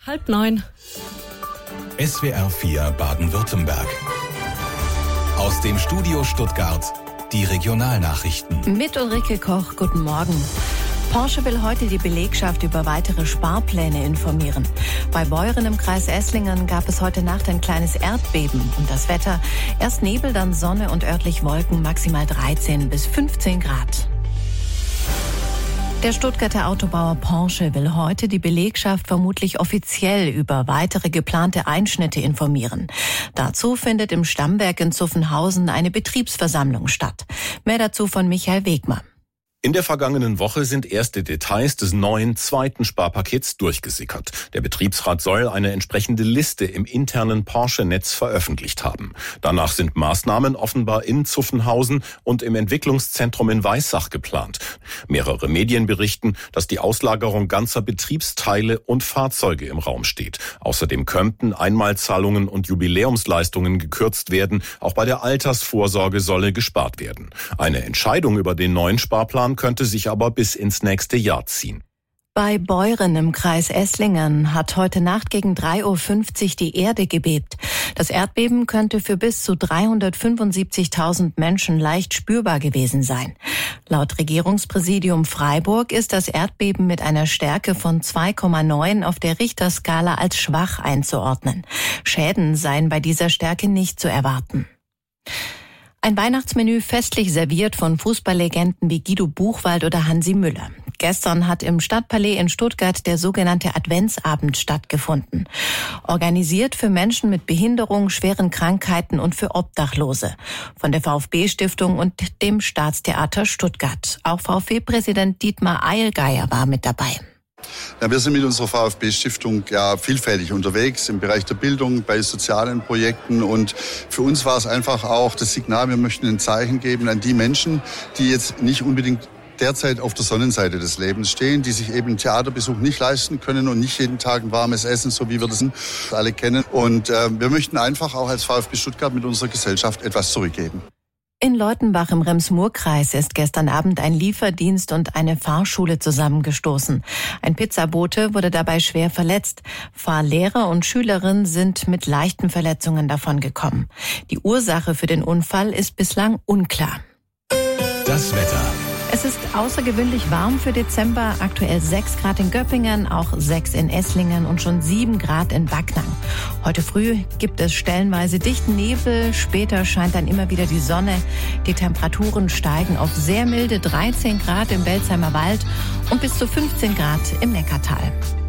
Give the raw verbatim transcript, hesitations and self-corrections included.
Halb neun. S W R vier Baden-Württemberg. Aus dem Studio Stuttgart, die Regionalnachrichten. Mit Ulrike Koch, guten Morgen. Porsche will heute die Belegschaft über weitere Sparpläne informieren. Bei Beuren im Kreis Esslingen gab es heute Nacht ein kleines Erdbeben. Und das Wetter, erst Nebel, dann Sonne und örtlich Wolken, maximal dreizehn bis fünfzehn Grad. Der Stuttgarter Autobauer Porsche will heute die Belegschaft vermutlich offiziell über weitere geplante Einschnitte informieren. Dazu findet im Stammwerk in Zuffenhausen eine Betriebsversammlung statt. Mehr dazu von Michael Wegmann. In der vergangenen Woche sind erste Details des neuen zweiten Sparpakets durchgesickert. Der Betriebsrat soll eine entsprechende Liste im internen Porsche-Netz veröffentlicht haben. Danach sind Maßnahmen offenbar in Zuffenhausen und im Entwicklungszentrum in Weissach geplant. Mehrere Medien berichten, dass die Auslagerung ganzer Betriebsteile und Fahrzeuge im Raum steht. Außerdem könnten Einmalzahlungen und Jubiläumsleistungen gekürzt werden. Auch bei der Altersvorsorge solle gespart werden. Eine Entscheidung über den neuen Sparplan könnte sich aber bis ins nächste Jahr ziehen. Bei Beuren im Kreis Esslingen hat heute Nacht gegen drei Uhr fünfzig die Erde gebebt. Das Erdbeben könnte für bis zu dreihundertfünfundsiebzigtausend Menschen leicht spürbar gewesen sein. Laut Regierungspräsidium Freiburg ist das Erdbeben mit einer Stärke von zwei Komma neun auf der Richterskala als schwach einzuordnen. Schäden seien bei dieser Stärke nicht zu erwarten. Ein Weihnachtsmenü festlich serviert von Fußballlegenden wie Guido Buchwald oder Hansi Müller. Gestern hat im Stadtpalais in Stuttgart der sogenannte Adventsabend stattgefunden. Organisiert für Menschen mit Behinderung, schweren Krankheiten und für Obdachlose. Von der VfB-Stiftung und dem Staatstheater Stuttgart. Auch VfB-Präsident Dietmar Eilgeier war mit dabei. Ja, wir sind mit unserer VfB-Stiftung ja vielfältig unterwegs im Bereich der Bildung, bei sozialen Projekten, und für uns war es einfach auch das Signal, wir möchten ein Zeichen geben an die Menschen, die jetzt nicht unbedingt derzeit auf der Sonnenseite des Lebens stehen, die sich eben Theaterbesuch nicht leisten können und nicht jeden Tag ein warmes Essen, so wie wir das alle kennen. Und äh, wir möchten einfach auch als VfB Stuttgart mit unserer Gesellschaft etwas zurückgeben. In Leutenbach im Rems-Murr-Kreis ist gestern Abend ein Lieferdienst und eine Fahrschule zusammengestoßen. Ein Pizzabote wurde dabei schwer verletzt. Fahrlehrer und Schülerin sind mit leichten Verletzungen davongekommen. Die Ursache für den Unfall ist bislang unklar. Das Wetter. Es ist außergewöhnlich warm für Dezember. Aktuell sechs Grad in Göppingen, auch sechs in Esslingen und schon sieben Grad in Backnang. Heute früh gibt es stellenweise dichten Nebel. Später scheint dann immer wieder die Sonne. Die Temperaturen steigen auf sehr milde dreizehn Grad im Welzheimer Wald und bis zu fünfzehn Grad im Neckartal.